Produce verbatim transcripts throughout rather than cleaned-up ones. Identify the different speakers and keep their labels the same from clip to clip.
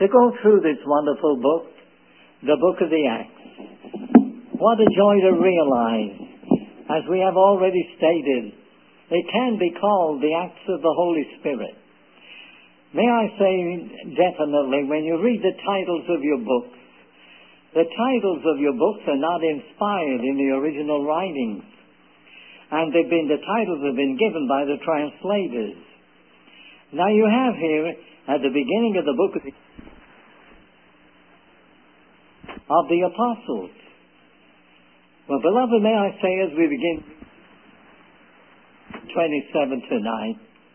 Speaker 1: to go through this wonderful book, the Book of the Acts. What a joy to realize, as we have already stated, it can be called the Acts of the Holy Spirit. May I say definitely, when you read the titles of your books, the titles of your books are not inspired in the original writings, and they've been, the titles have been given by the translators. Now you have here, at the beginning of the book of the, of the Apostles. Well, beloved, may I say as we begin twenty-seven tonight,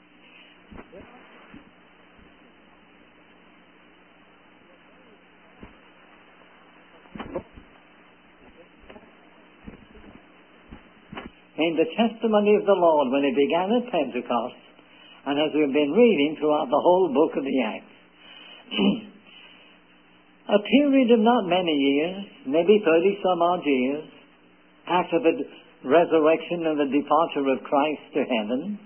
Speaker 1: in the testimony of the Lord when it began at Pentecost, and as we've been reading throughout the whole book of the Acts. A period of not many years, maybe thirty some odd years, after the resurrection and the departure of Christ to heaven.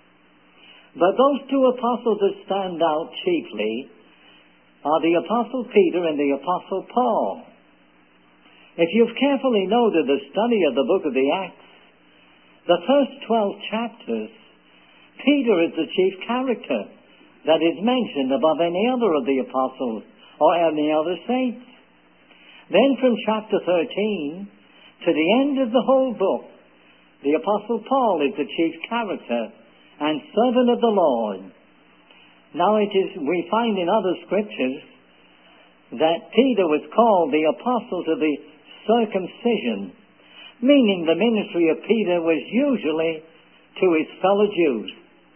Speaker 1: But those two apostles that stand out chiefly are the Apostle Peter and the Apostle Paul. If you've carefully noted the study of the book of the Acts, the first twelve chapters, Peter is the chief character that is mentioned above any other of the apostles or any other saints. Then from chapter thirteen to the end of the whole book, the Apostle Paul is the chief character and servant of the Lord. Now it is, we find in other scriptures that Peter was called the apostle to the circumcision, meaning the ministry of Peter was usually to his fellow Jews.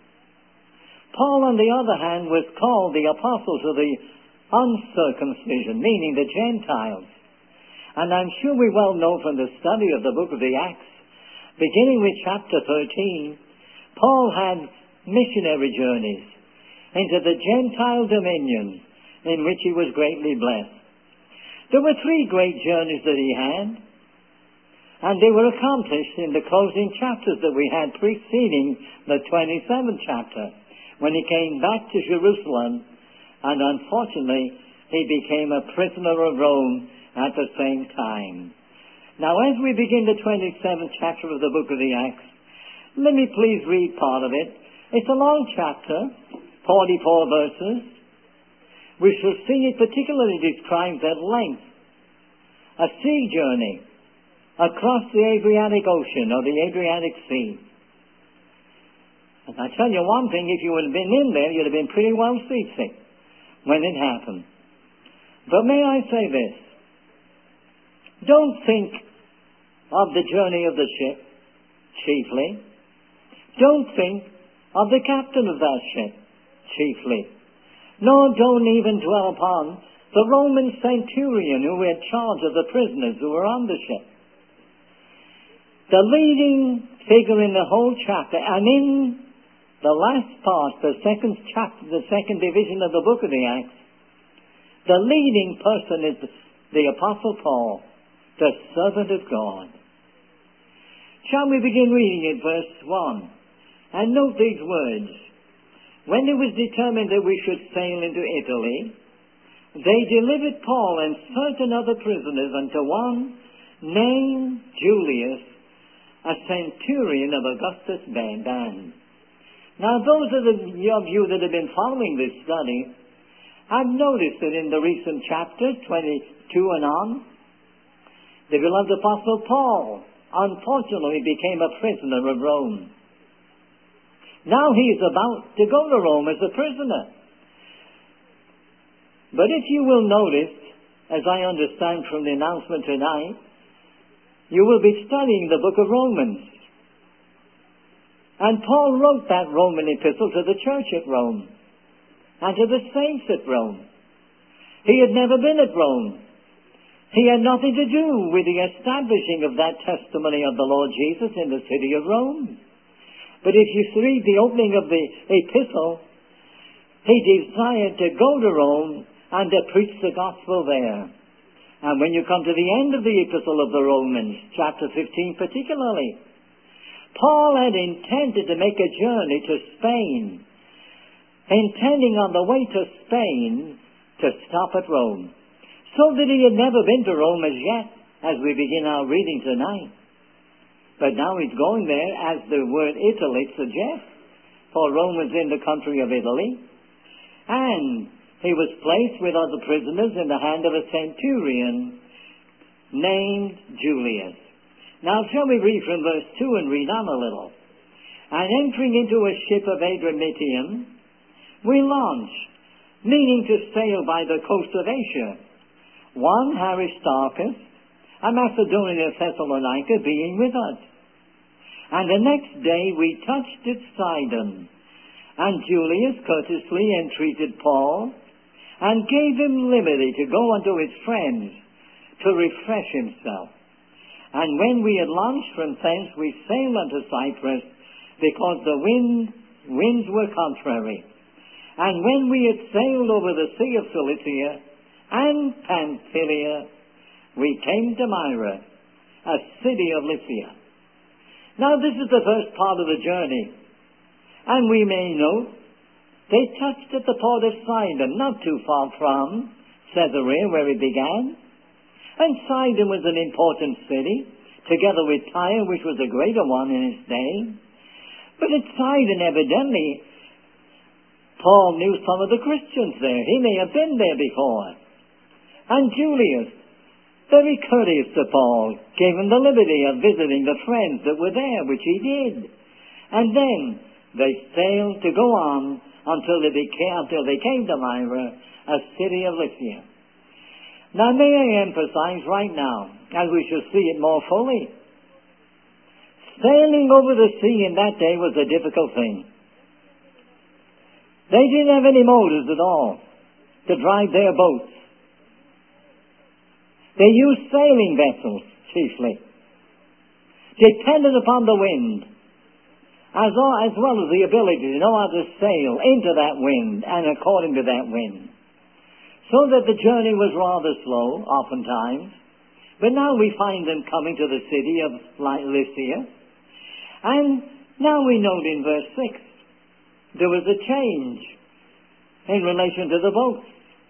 Speaker 1: Paul, on the other hand, was called the apostle to the uncircumcision, meaning the Gentiles. And I'm sure we well know from the study of the book of the Acts, beginning with chapter thirteen, Paul had missionary journeys into the Gentile dominion in which he was greatly blessed. There were three great journeys that he had, and they were accomplished in the closing chapters that we had preceding the twenty-seventh chapter, when he came back to Jerusalem, and unfortunately he became a prisoner of Rome at the same time. Now, as we begin the twenty-seventh chapter of the book of the Acts, let me please read part of it. It's a long chapter, forty-four verses. We shall see it particularly describes at length a sea journey across the Adriatic Ocean or the Adriatic Sea. And I tell you one thing, if you had been in there, you'd have been pretty well seasick when it happened. But may I say this? Don't think of the journey of the ship, chiefly. Don't think of the captain of that ship, chiefly. Nor don't even dwell upon the Roman centurion who had charge of the prisoners who were on the ship. The leading figure in the whole chapter, and in the last part, the second chapter, the second division of the book of the Acts, the leading person is the Apostle Paul, the servant of God. Shall we begin reading at verse one? And note these words. When it was determined that we should sail into Italy, they delivered Paul and certain other prisoners unto one named Julius, a centurion of Augustus' band. Now, those of you that have been following this study have noticed that in the recent chapters, twenty-two and on, the beloved Apostle Paul unfortunately became a prisoner of Rome. Now he is about to go to Rome as a prisoner. But if you will notice, as I understand from the announcement tonight, you will be studying the book of Romans. And Paul wrote that Roman epistle to the church at Rome and to the saints at Rome. He had never been at Rome. He had nothing to do with the establishing of that testimony of the Lord Jesus in the city of Rome. But if you read the opening of the epistle, he desired to go to Rome and to preach the gospel there. And when you come to the end of the epistle of the Romans, chapter fifteen particularly, Paul had intended to make a journey to Spain, intending on the way to Spain to stop at Rome. So that he had never been to Rome as yet, as we begin our reading tonight. But now he's going there, as the word Italy suggests, for Rome was in the country of Italy. And he was placed with other prisoners in the hand of a centurion named Julius. Now shall we read from verse two and read on a little. And entering into a ship of Adramyttium, we launched, meaning to sail by the coast of Asia, one Aristarchus, a Macedonian of Thessalonica, being with us. And the next day we touched at Sidon, and Julius courteously entreated Paul, and gave him liberty to go unto his friends, to refresh himself. And when we had launched from thence, we sailed unto Cyprus, because the wind, winds were contrary. And when we had sailed over the sea of Cilicia and Pamphylia, we came to Myra, a city of Lycia. Now this is the first part of the journey. And we may note, they touched at the port of Sidon, not too far from Caesarea, where it began. And Sidon was an important city, together with Tyre, which was a greater one in its day. But at Sidon, evidently, Paul knew some of the Christians there. He may have been there before. And Julius, very courteous to Paul, gave him the liberty of visiting the friends that were there, which he did. And then they sailed to go on until they, became, until they came to Myra, a city of Lycia. Now may I emphasize right now, as we shall see it more fully, sailing over the sea in that day was a difficult thing. They didn't have any motors at all to drive their boats. They used sailing vessels, chiefly, dependent upon the wind, as well as the ability to know how to sail into that wind and according to that wind. So that the journey was rather slow, oftentimes. But now we find them coming to the city of Lycia. And now we note in verse six, there was a change in relation to the boats.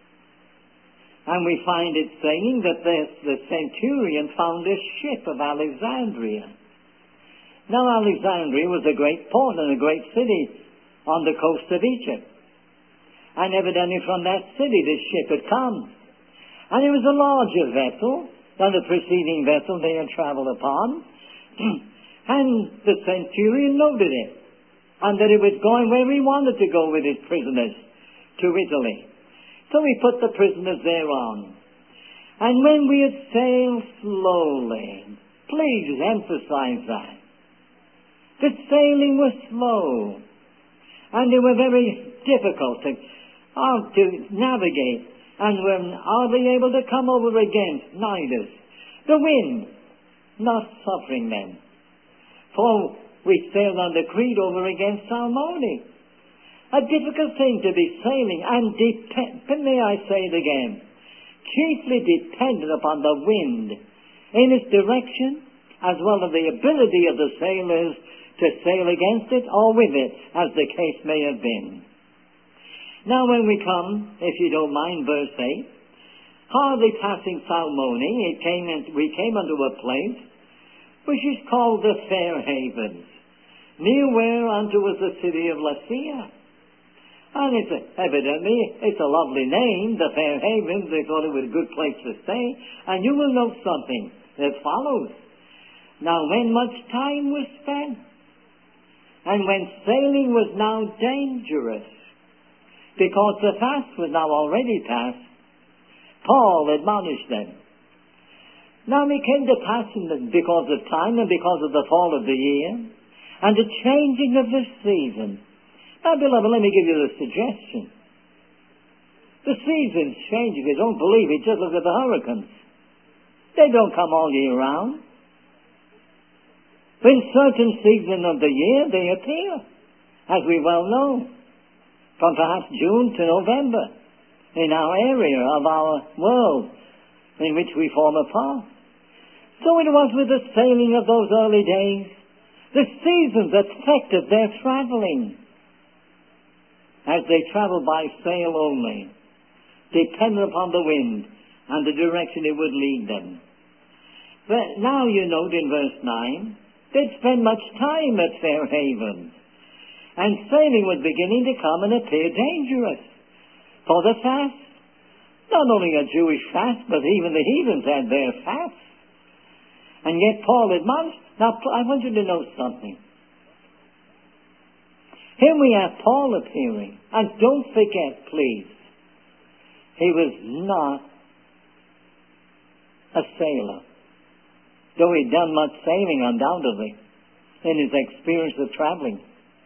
Speaker 1: And we find it saying that the, the centurion found a ship of Alexandria. Now Alexandria was a great port and a great city on the coast of Egypt. And evidently from that city this ship had come. And it was a larger vessel than the preceding vessel they had traveled upon. And the centurion noted it. And that it was going where he wanted to go with his prisoners, to Italy. So he put the prisoners thereon. And when we had sailed slowly, please emphasize that. The sailing was slow. And they were very difficult to, uh, to navigate. And were hardly able to come over against Nidus. The wind not suffering them. For we sailed under Crete over against Salmone. A difficult thing to be sailing, and depend, may I say it again, chiefly dependent upon the wind in its direction, as well as the ability of the sailors to sail against it or with it, as the case may have been. Now when we come, if you don't mind, verse eight, hardly passing Salmone, it came in, we came unto a place which is called the Fair Havens, near whereunto was the city of Lasea. And it's a, evidently, it's a lovely name, the Fair Havens. They thought it was a good place to stay. And you will note something that follows. Now, when much time was spent, and when sailing was now dangerous, because the fast was now already past, Paul admonished them. Now it came to pass because of time and because of the fall of the year, and the changing of the season. Now, beloved, let me give you the suggestion. The seasons change. If you don't believe it, just look at the hurricanes. They don't come all year round. In certain seasons of the year, they appear, as we well know, from perhaps June to November, in our area of our world in which we form a part. So it was with the sailing of those early days. The seasons affected their traveling. As they traveled by sail only, dependent upon the wind and the direction it would lead them. But now you note in verse nine, they'd spend much time at Fair Haven, and sailing was beginning to come and appear dangerous. For the fast, not only a Jewish fast, but even the heathens had their fast. And yet Paul admonished. Now, I want you to note something. Here we have Paul appearing. And don't forget, please, he was not a sailor. Though he'd done much sailing, undoubtedly, in his experience of traveling.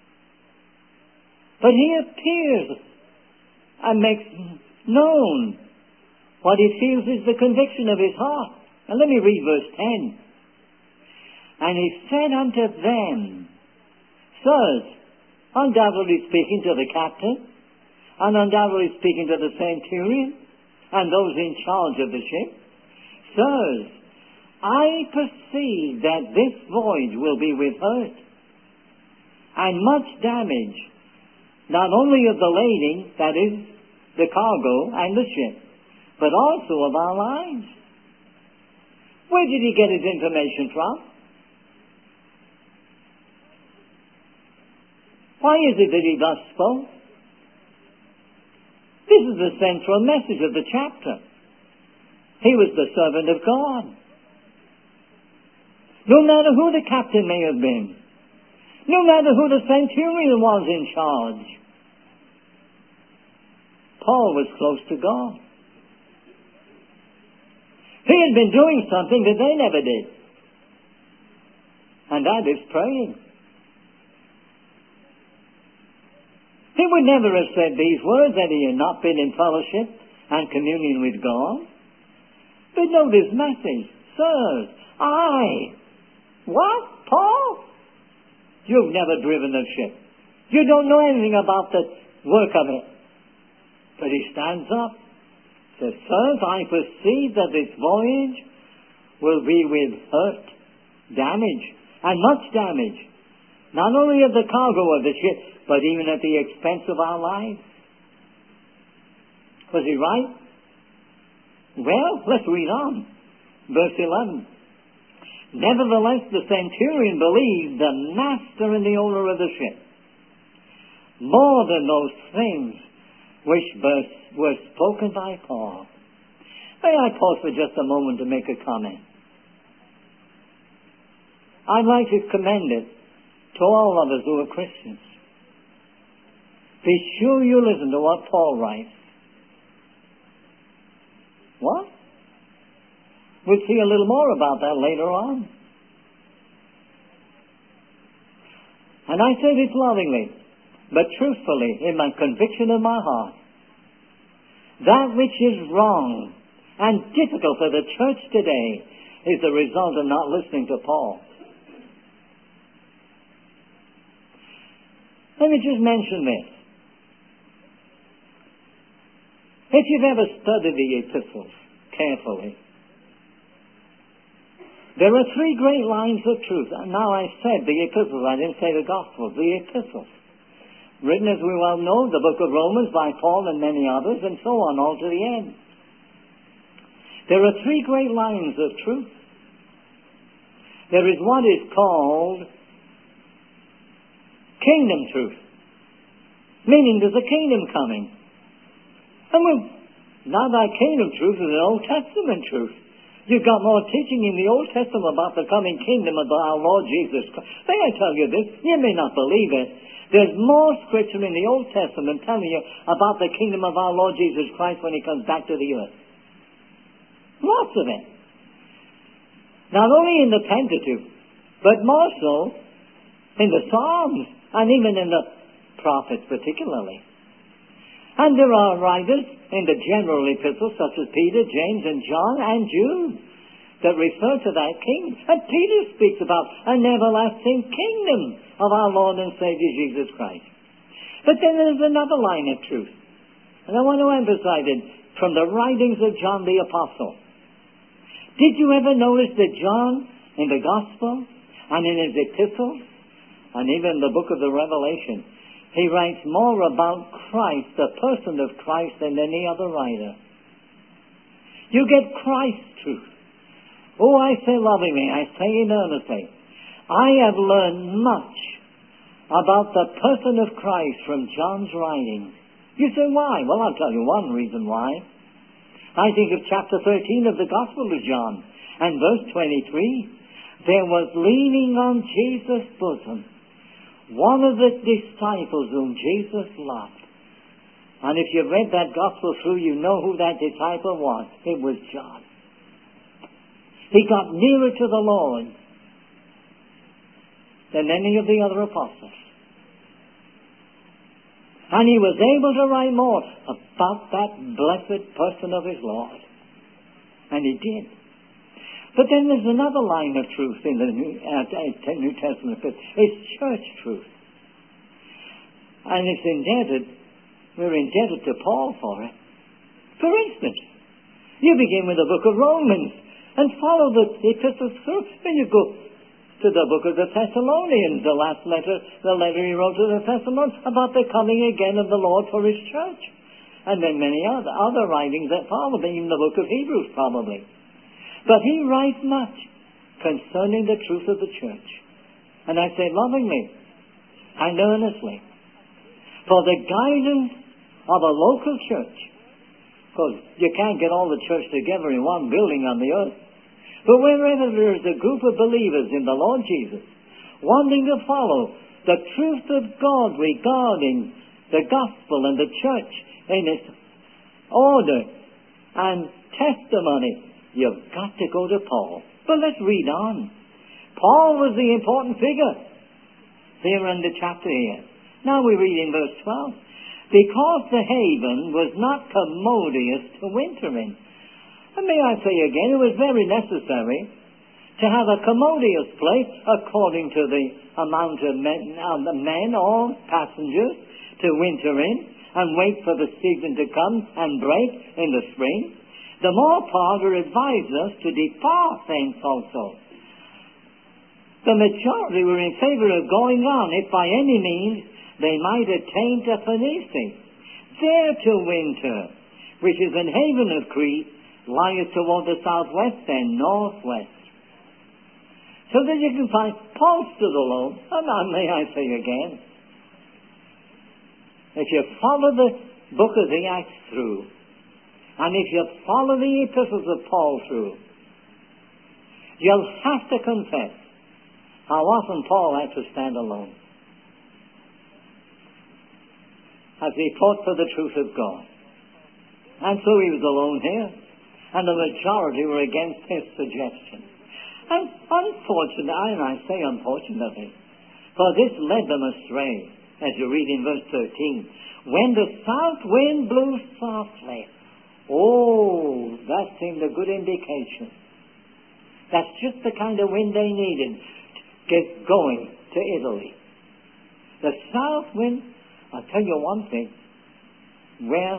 Speaker 1: But he appears and makes known what he feels is the conviction of his heart. And let me read verse ten. And he said unto them, Sirs, undoubtedly speaking to the captain, and undoubtedly speaking to the centurion, and those in charge of the ship, Sirs, I perceive that this voyage will be with hurt, and much damage, not only of the lading, that is, the cargo and the ship, but also of our lives. Where did he get his information from? Why is it that he thus spoke? This is the central message of the chapter. He was the servant of God. No matter who the captain may have been, no matter who the centurion was in charge, Paul was close to God. He had been doing something that they never did, and that is praying. He would never have said these words had he had not been in fellowship and communion with God. But note his message. Sirs, I. What? Paul? You've never driven a ship. You don't know anything about the work of it. But he stands up. Says, Sirs, I perceive that this voyage will be with hurt, damage, and much damage. Not only of the cargo of the ship, but even at the expense of our lives. Was he right? Well, let's read on. Verse eleven. Nevertheless, the centurion believed the master and the owner of the ship more than those things which were spoken by Paul. May I pause for just a moment to make a comment? I'd like to commend it to all of us who are Christians. Be sure you listen to what Paul writes. What? We'll see a little more about that later on. And I say this lovingly, but truthfully, in my conviction of my heart. That which is wrong and difficult for the church today is the result of not listening to Paul. Let me just mention this. If you've ever studied the epistles carefully, there are three great lines of truth. Now I said the epistles, I didn't say the Gospels, the epistles. Written, as we well know, the book of Romans by Paul and many others, and so on, all to the end. There are three great lines of truth. There is what is called kingdom truth, meaning there's a kingdom coming. And well, now that kingdom truth is an Old Testament truth. You've got more teaching in the Old Testament about the coming kingdom of our Lord Jesus Christ. May I tell you this? You may not believe it. There's more scripture in the Old Testament telling you about the kingdom of our Lord Jesus Christ when He comes back to the earth. Lots of it. Not only in the Pentateuch, but more so in the Psalms and even in the prophets particularly. And there are writers in the general epistles such as Peter, James, and John, and Jude that refer to that kingdom. And Peter speaks about an everlasting kingdom of our Lord and Savior Jesus Christ. But then there's another line of truth. And I want to emphasize it from the writings of John the Apostle. Did you ever notice that John, in the Gospel, and in his epistles, and even the book of the Revelation, He writes more about Christ, the person of Christ, than any other writer. You get Christ's truth. Oh, I say lovingly, I say it earnestly, I have learned much about the person of Christ from John's writings. You say, why? Well, I'll tell you one reason why. I think of chapter thirteen of the Gospel of John, and verse twenty-three. There was leaning on Jesus' bosom one of the disciples whom Jesus loved. And if you've read that Gospel through, you know who that disciple was. It was John. He got nearer to the Lord than any of the other apostles. And he was able to write more about that blessed person of his Lord. And he did. But then there's another line of truth in the New, uh, New Testament. It's church truth. And it's indebted, we're indebted to Paul for it. For instance, you begin with the book of Romans and follow the epistles through. Then you go to the book of the Thessalonians, the last letter, the letter he wrote to the Thessalonians about the coming again of the Lord for his church. And then many other, other writings that follow, even the book of Hebrews probably. But he writes much concerning the truth of the church. And I say lovingly and earnestly, for the guidance of a local church, because you can't get all the church together in one building on the earth. But wherever there is a group of believers in the Lord Jesus wanting to follow the truth of God regarding the gospel and the church in its order and testimony, you've got to go to Paul. But let's read on. Paul was the important figure here in the chapter here. Now we read in verse twelve. Because the haven was not commodious to winter in. And may I say again, it was very necessary to have a commodious place according to the amount of men, uh, men or passengers to winter in and wait for the season to come and break in the spring. The more part were advised us to depart thence also. The majority were in favor of going on if by any means they might attain to Phoenicia, there to winter, which is an haven of Crete, lieth toward the southwest and northwest. So that you can find Paul stood alone, and may I say again, if you follow the book of the Acts through, and if you follow the epistles of Paul through, you'll have to confess how often Paul had to stand alone as he fought for the truth of God. And so he was alone here, and the majority were against his suggestion. And unfortunately, and I say unfortunately, for this led them astray, as you read in verse thirteen. When the south wind blew softly, oh, that seemed a good indication. That's just the kind of wind they needed to get going to Italy. The south wind, I'll tell you one thing, well,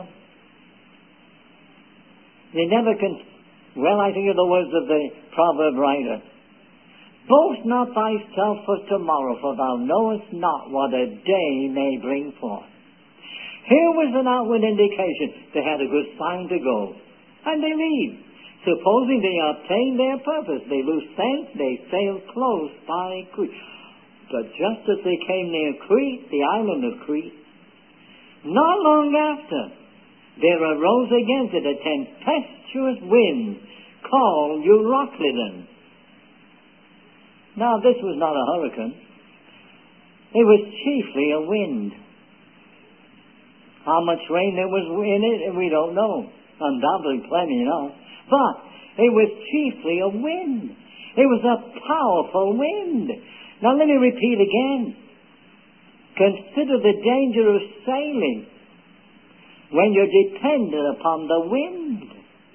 Speaker 1: you never can, well, I think of the words of the proverb writer, boast not thyself for tomorrow, for thou knowest not what a day may bring forth. Here was an outward indication. They had a good sign to go. And they leave. Supposing they obtain their purpose, they lose sense, they sail close by Crete. But just as they came near Crete, the island of Crete, not long after, there arose against it a tempestuous wind called Euroclydon. Now, this was not a hurricane. It was chiefly a wind. How much rain there was in it, we don't know. Undoubtedly plenty enough. But it was chiefly a wind. It was a powerful wind. Now, let me repeat again. Consider the danger of sailing when you're dependent upon the wind.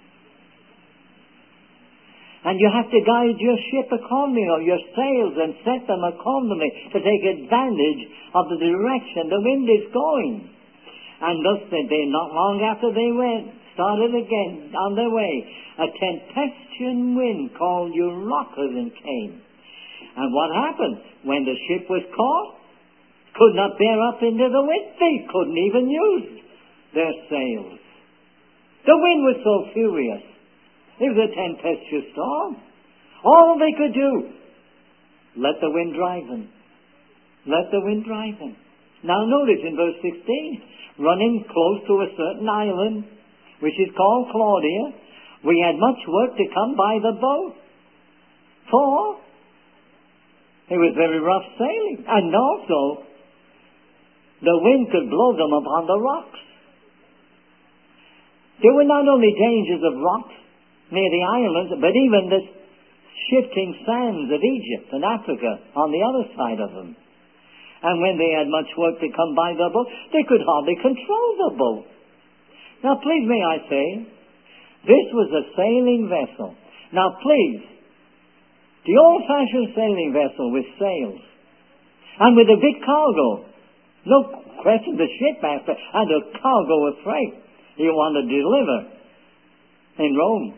Speaker 1: And you have to guide your ship accordingly, or your sails, and set them accordingly to take advantage of the direction the wind is going. And thus they, not long after they went, started again on their way, a tempestuous wind called Euroclydon came. And what happened? When the ship was caught, could not bear up into the wind. They couldn't even use their sails. The wind was so furious. It was a tempestuous storm. All they could do, let the wind drive them. Let the wind drive them. Now notice in verse sixteen, running close to a certain island, which is called Claudia, we had much work to come by the boat. For it was very rough sailing. And also, the wind could blow them upon the rocks. There were not only dangers of rocks near the islands, but even the shifting sands of Egypt and Africa on the other side of them. And when they had much work to come by the boat, they could hardly control the boat. Now please may I say, this was a sailing vessel. Now please, the old-fashioned sailing vessel with sails, and with a big cargo, no question the shipmaster had a cargo of freight he wanted to deliver in Rome.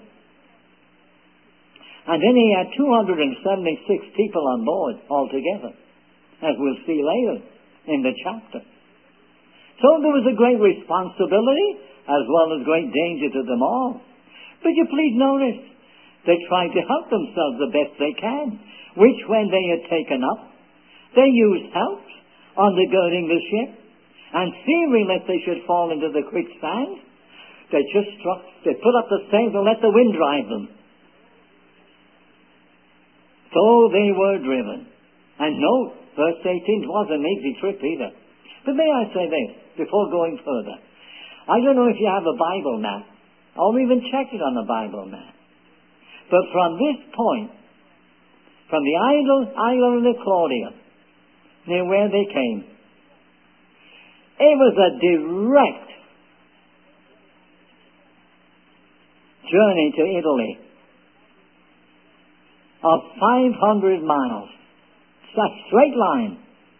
Speaker 1: And then he had two hundred seventy-six people on board altogether, as we'll see later in the chapter. So there was a great responsibility as well as great danger to them all. But you please notice, they tried to help themselves the best they can, which when they had taken up, they used helps undergirding the ship, and fearing lest they should fall into the quicksand, they just struck, they put up the sails and let the wind drive them. So they were driven. And note, verse eighteen wasn't an easy trip either. But may I say this, before going further. I don't know if you have a Bible map, or even check it on the Bible map. But from this point, from the island of Claudia, near where they came, it was a direct journey to Italy of five hundred miles. It's a straight line.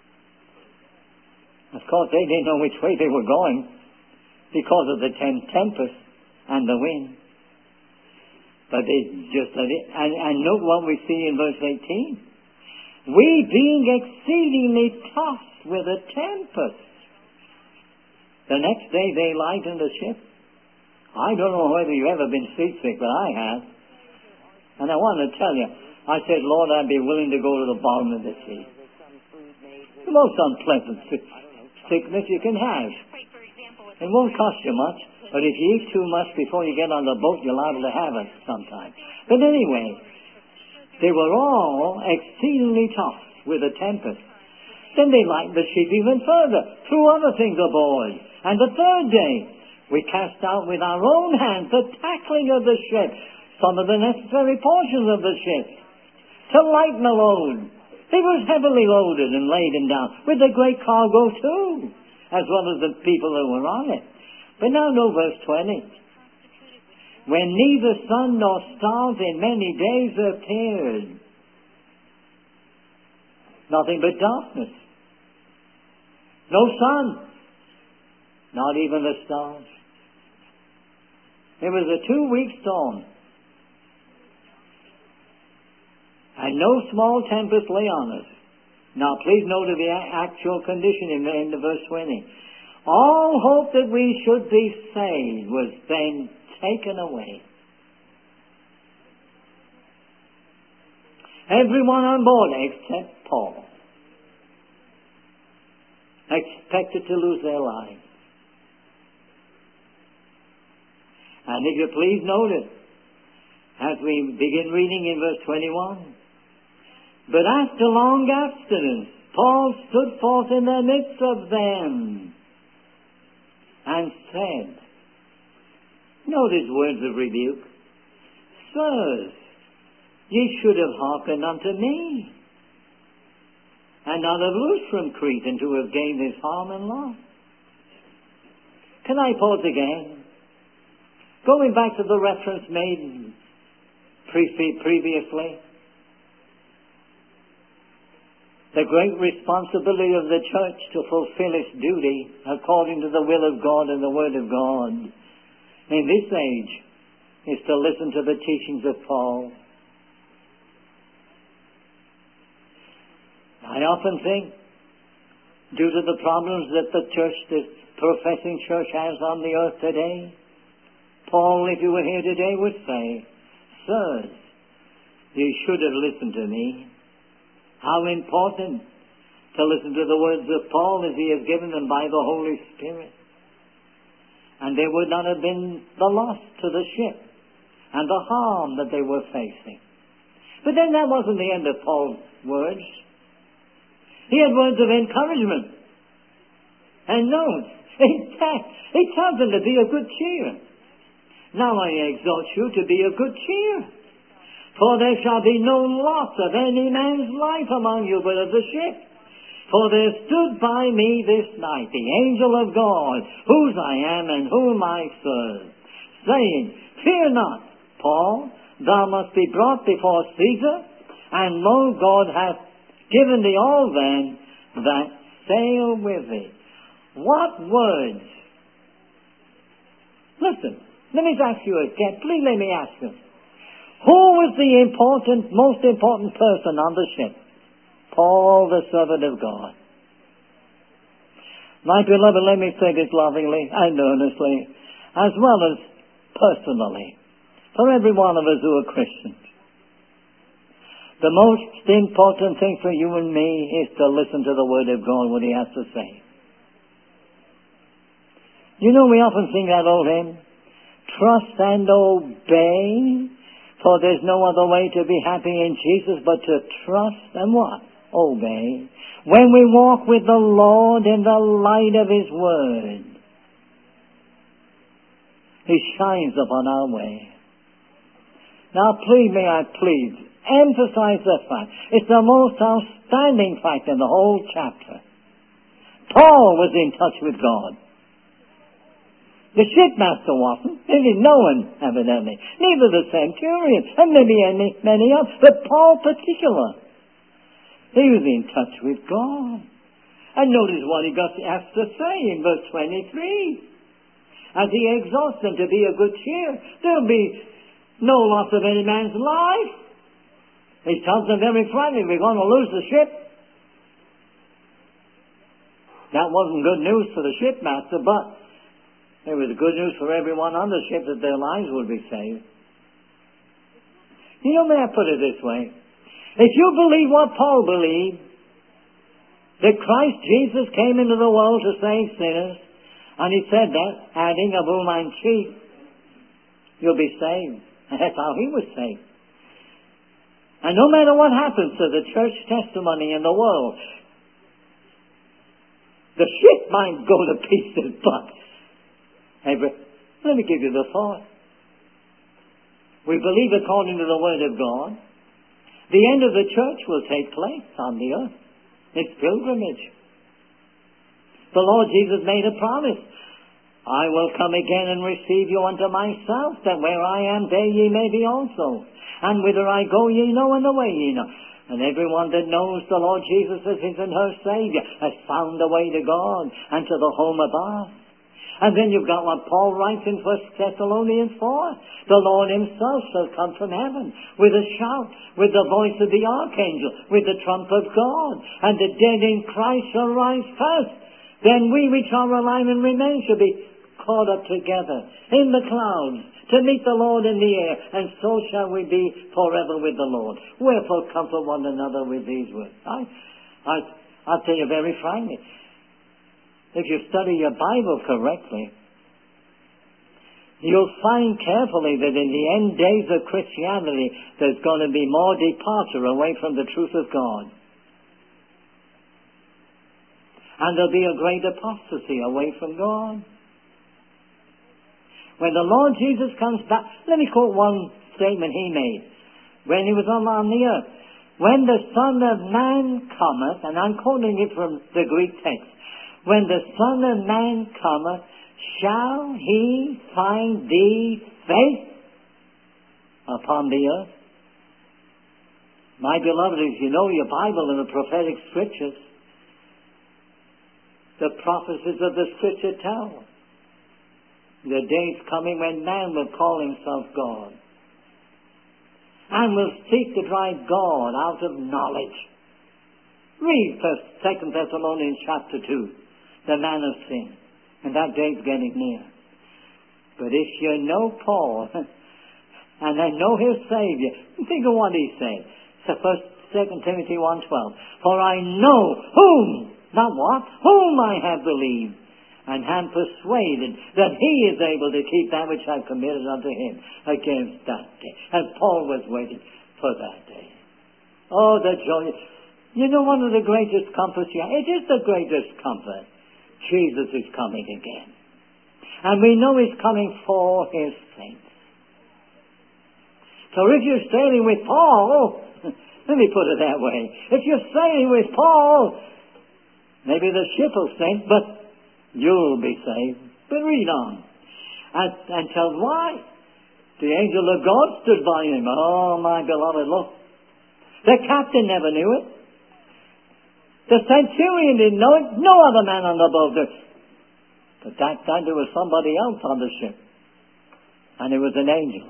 Speaker 1: Of course, they didn't know which way they were going because of the tempest and the wind. But they just did it. And, and note what we see in verse eighteen. We being exceedingly tossed with a tempest. The next day they lightened the ship. I don't know whether you've ever been seasick, but I have. And I want to tell you, I said, Lord, I'd be willing to go to the bottom of the sea. The most unpleasant sickness you can have. It won't cost you much, but if you eat too much before you get on the boat, you're liable to have it sometime. But anyway, they were all exceedingly tossed with a tempest. Then they lightened the ship even further, threw other things aboard. And the third day, we cast out with our own hands the tackling of the ship, some of the necessary portions of the ship, to lighten the load. It was heavily loaded and laden down with a great cargo too, as well as the people who were on it. But now know verse twenty. When neither sun nor stars in many days appeared. Nothing but darkness. No sun. Not even the stars. It was a two-week storm. And no small tempest lay on us. Now please note the actual condition in the end of verse twenty. All hope that we should be saved was then taken away. Everyone on board except Paul expected to lose their lives. And if you please notice, as we begin reading in verse twenty-one, but after long abstinence, Paul stood forth in the midst of them and said, note his words of rebuke, Sirs, ye should have hearkened unto me, and not have loosed from Crete, and to have gained this harm and loss. Can I pause again? Going back to the reference made pre- previously, the great responsibility of the church to fulfill its duty according to the will of God and the Word of God in this age is to listen to the teachings of Paul. I often think due to the problems that the church, the professing church has on the earth today? Paul, if you were here today, would say, sirs, you should have listened to me. How important to listen to the words of Paul as he has given them by the Holy Spirit. And there would not have been the loss to the ship and the harm that they were facing. But then that wasn't the end of Paul's words. He had words of encouragement and notes. In fact, he tells them to be of good cheer. Now I exhort you to be of good cheer. For there shall be no loss of any man's life among you, but of the ship. For there stood by me this night the angel of God, whose I am and whom I serve, saying, fear not, Paul, thou must be brought before Caesar, and lo, God hath given thee all them that sail with thee. What words? Listen, let me ask you again. Please let me ask you. Who was the important, most important person on the ship? Paul, the servant of God. My beloved, let me say this lovingly and earnestly, as well as personally, for every one of us who are Christians. The most important thing for you and me is to listen to the Word of God, what He has to say. You know, we often sing that old hymn, trust and obey, for there's no other way to be happy in Jesus but to trust and what? Obey. When we walk with the Lord in the light of His Word, He shines upon our way. Now, please, may I please emphasize that fact. It's the most outstanding fact in the whole chapter. Paul was in touch with God. The shipmaster wasn't. There is no one, evidently. Neither the centurion, and maybe any, many others, but Paul particular. He was in touch with God. And notice what he got asked to say in verse twenty-three. As he exhorts them to be of good cheer, there'll be no loss of any man's life. He tells them very frankly, we're going to lose the ship. That wasn't good news for the shipmaster, but it was good news for everyone on the ship that their lives would be saved. You know, may I put it this way? If you believe what Paul believed, that Christ Jesus came into the world to save sinners, and he said that, adding, of whom I'm chief, you'll be saved. And that's how he was saved. And no matter what happens to the church testimony in the world, the ship might go to pieces, but every, let me give you the thought. We believe according to the Word of God. The end of the church will take place on the earth. It's pilgrimage. The Lord Jesus made a promise. I will come again and receive you unto myself, that where I am, there ye may be also. And whither I go, ye know, and the way ye know. And everyone that knows the Lord Jesus as his and her Savior has found the way to God and to the home above. And then you've got what Paul writes in First Thessalonians four. The Lord himself shall come from heaven with a shout, with the voice of the archangel, with the trump of God. And the dead in Christ shall rise first. Then we which are alive and remain shall be caught up together in the clouds to meet the Lord in the air. And so shall we be forever with the Lord. Wherefore comfort one another with these words. I, I, I'll tell you very frankly, if you study your Bible correctly, you'll find carefully that in the end days of Christianity, there's going to be more departure away from the truth of God. And there'll be a great apostasy away from God. When the Lord Jesus comes back, let me quote one statement he made when he was on, on the earth. When the Son of Man cometh, and I'm quoting it from the Greek text, when the Son of Man cometh, shall he find thee faith upon the earth? My beloved, as you know your Bible and the prophetic scriptures, the prophecies of the scripture tell the day's coming when man will call himself God and will seek to drive God out of knowledge. Read Second Thessalonians chapter two, the man of sin. And that day's getting near. But if you know Paul, and then know his Savior, think of what he said. So first, Second Timothy one twelve. For I know whom, not what, whom I have believed, and am persuaded that he is able to keep that which I have committed unto him against that day. And Paul was waiting for that day. Oh, the joy. You know, one of the greatest comforts you have, it is the greatest comfort. Jesus is coming again. And we know he's coming for his saints. So if you're sailing with Paul, let me put it that way. If you're sailing with Paul, maybe the ship will sink, but you'll be saved. But read on. And, and tell why. The angel of God stood by him. Oh, my beloved, look. The captain never knew it. The centurion didn't know it. No other man on the boat did. But that time there was somebody else on the ship. And it was an angel.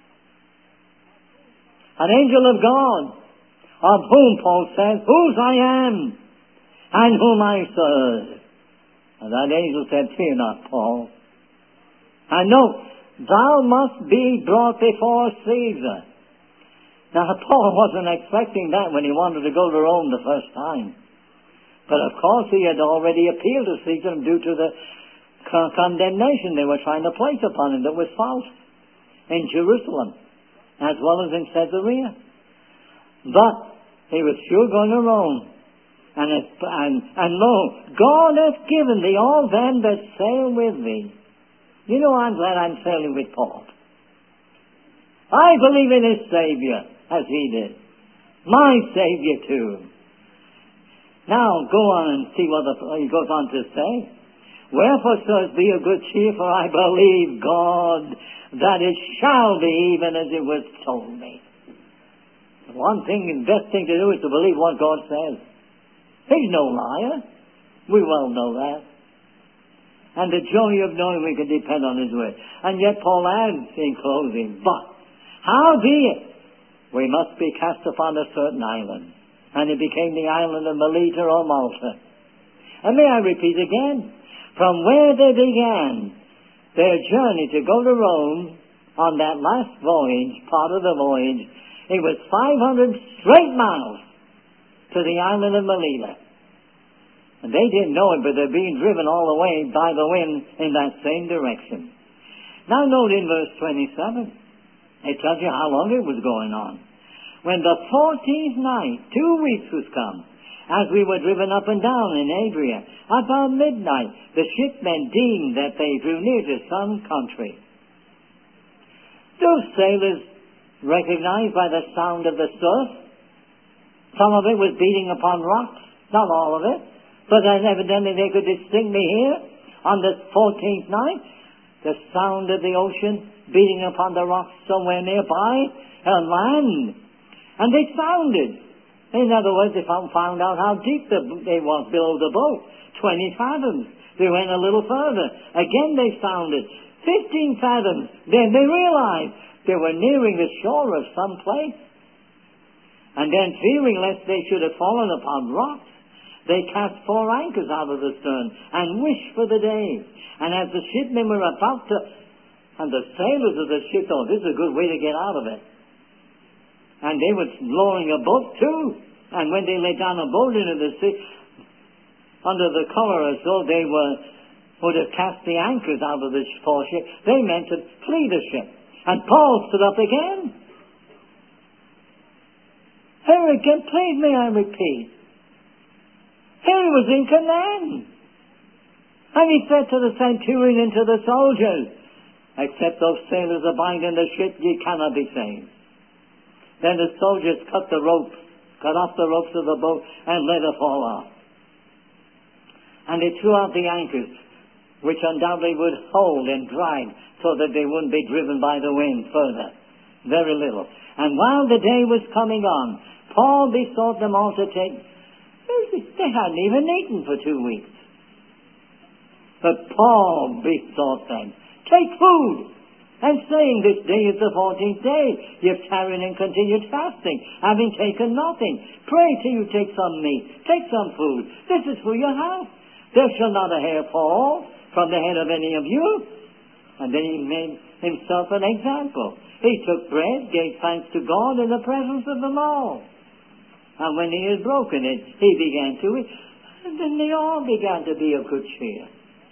Speaker 1: An angel of God, of whom Paul says, whose I am, and whom I serve. And that angel said, fear not, Paul. And note, thou must be brought before Caesar. Now, Paul wasn't expecting that when he wanted to go to Rome the first time. But of course he had already appealed to Caesar due to the con- condemnation they were trying to place upon him that was false in Jerusalem as well as in Caesarea. But he was sure going to Rome. And, it, and, and lo, God hath given thee all them that sail with thee. You know, I'm glad I'm sailing with Paul. I believe in his Savior as he did. My Savior too. Now, go on and see what the, he goes on to say. Wherefore, sirs, be of good cheer, for I believe God that it shall be even as it was told me. The one thing, the best thing to do is to believe what God says. He's no liar. We well know that. And the joy of knowing we can depend on his word. And yet Paul adds in closing, but howbeit we must be cast upon a certain island. And it became the island of Melita or Malta. And may I repeat again, from where they began their journey to go to Rome on that last voyage, part of the voyage, it was five hundred straight miles to the island of Melita. And they didn't know it, but they're being driven all the way by the wind in that same direction. Now note in verse twenty-seven, it tells you how long it was going on. When the fourteenth night, two weeks was come, as we were driven up and down in Adria, about midnight, the shipmen deemed that they drew near to some country. Those sailors recognized by the sound of the surf. Some of it was beating upon rocks, not all of it, but then evidently they could distinctly hear on the fourteenth night the sound of the ocean beating upon the rocks somewhere nearby on land. And they sounded. In other words, they found, found out how deep the, they was below the boat. Twenty fathoms. They went a little further. Again they sounded. Fifteen fathoms. Then they realized they were nearing the shore of some place. And then, fearing lest they should have fallen upon rocks, they cast four anchors out of the stern and wished for the day. And as the shipmen were about to, and the sailors of the ship thought, this is a good way to get out of it. And they were lowering a boat too. And when they let down a boat into the sea, under the color as though they were would have cast the anchors out of the ship, they meant to flee the ship. And Paul stood up again. Here again, please may I repeat. Here he was in command. And he said to the centurion and to the soldiers, except those sailors abide in the ship, ye cannot be saved. Then the soldiers cut the ropes, cut off the ropes of the boat, and let it fall off. And they threw out the anchors, which undoubtedly would hold and drag, so that they wouldn't be driven by the wind further. Very little. And while the day was coming on, Paul besought them all to take... They hadn't even eaten for two weeks. But Paul besought them, take food. and saying, this day is the fourteenth day. You've tarried and continued fasting, having taken nothing. Pray till you take some meat, take some food. This is for your house. There shall not a hair fall from the head of any of you. And then he made himself an example. He took bread, gave thanks to God in the presence of them all. And when he had broken it, he began to eat. And then they all began to be of good cheer.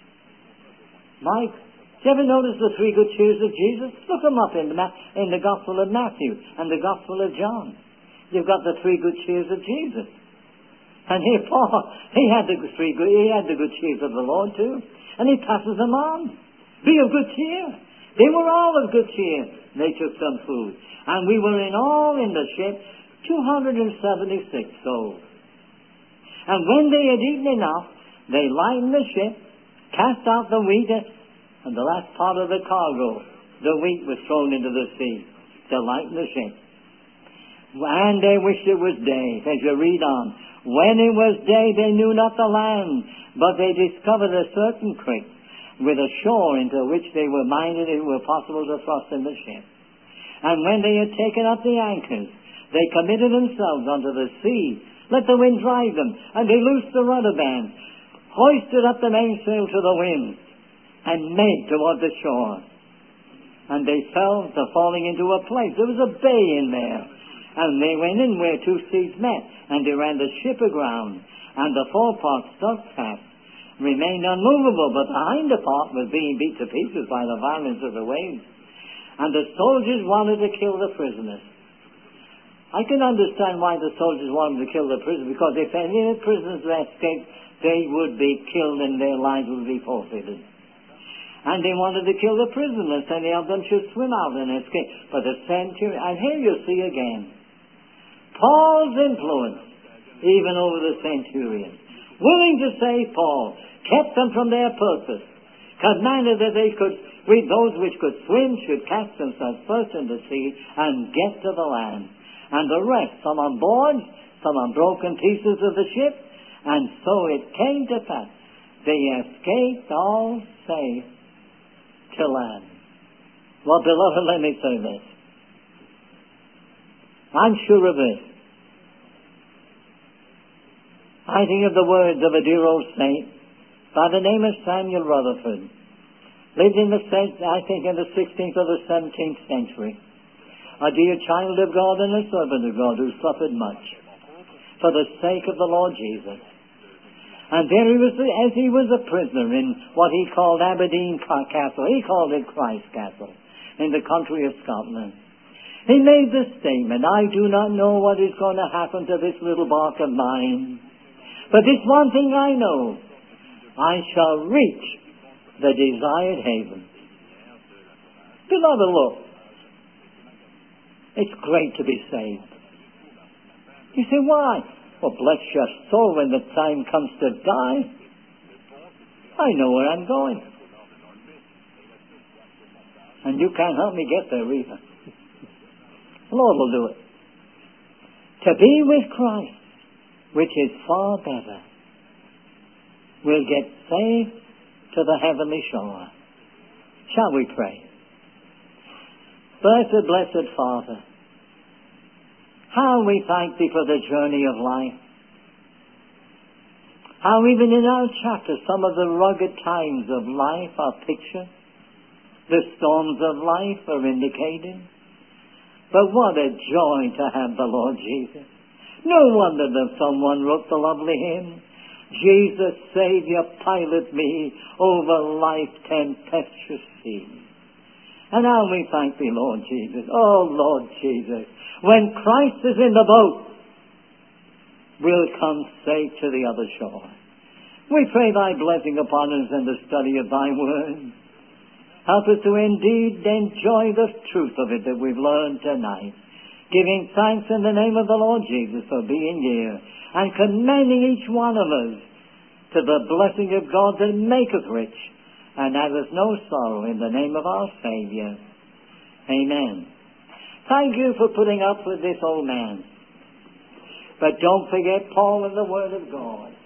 Speaker 1: Mike, did you ever notice the three good cheers of Jesus? Look them up in the, in the Gospel of Matthew and the Gospel of John. You've got the three good cheers of Jesus. And here Paul, he had the three good, he had the good cheers of the Lord too. And he passes them on. Be of good cheer. They were all of good cheer. They took some food. And we were in all in the ship, two hundred seventy-six souls. And when they had eaten enough, they lightened the ship, cast out the wheat, and the last part of the cargo, the wheat was thrown into the sea to lighten the ship. And they wished it was day, as you read on. When it was day, they knew not the land, but they discovered a certain creek with a shore into which they were minded it were possible to thrust in the ship. And when they had taken up the anchors, they committed themselves unto the sea, let the wind drive them, and they loosed the rudder band, hoisted up the mainsail to the wind, and made toward the shore. And they fell to falling into a place. There was a bay in there. And they went in where two seas met, and they ran the ship aground, and the forepart stuck fast, remained unmovable, but the hinder part was being beat to pieces by the violence of the waves. And the soldiers wanted to kill the prisoners. I can understand why the soldiers wanted to kill the prisoners, because if any of the prisoners escaped, they would be killed and their lives would be forfeited. And they wanted to kill the prisoners, and any of them should swim out and escape. But the centurion, and here you see again, Paul's influence, even over the centurion. Willing to save Paul, kept them from their purpose, commanded that they could, with those which could swim, should cast themselves first in the sea and get to the land. And the rest, some on board, some on broken pieces of the ship, and so it came to pass. They escaped all safe to land. Well, beloved, let me say this. I'm sure of this. I think of the words of a dear old saint by the name of Samuel Rutherford. Lived in the, I think, in the sixteenth or the seventeenth century. A dear child of God and a servant of God who suffered much for the sake of the Lord Jesus. And there he was, as he was a prisoner in what he called Aberdeen Castle. He called it Christ Castle in the country of Scotland. He made this statement, I do not know what is going to happen to this little bark of mine, but this one thing I know, I shall reach the desired haven. Beloved, look, it's great to be saved. You say, why? Well, bless your soul, when the time comes to die, I know where I'm going. And you can't help me get there either. The Lord will do it. To be with Christ, which is far better, we'll get saved to the heavenly shore. Shall we pray? Blessed, blessed Father, how we thank Thee for the journey of life. How even in our chapter some of the rugged times of life are pictured. The storms of life are indicated. But what a joy to have the Lord Jesus. No wonder that someone wrote the lovely hymn, Jesus, Savior, pilot me over life's tempestuous sea. And now we thank Thee, Lord Jesus. Oh, Lord Jesus, when Christ is in the boat, we'll come safe to the other shore. We pray Thy blessing upon us in the study of Thy Word. Help us to indeed enjoy the truth of it that we've learned tonight, giving thanks in the name of the Lord Jesus for being here, and commending each one of us to the blessing of God that maketh rich, and addeth no sorrow, in the name of our Savior. Amen. Thank you for putting up with this old man. But don't forget Paul and the Word of God.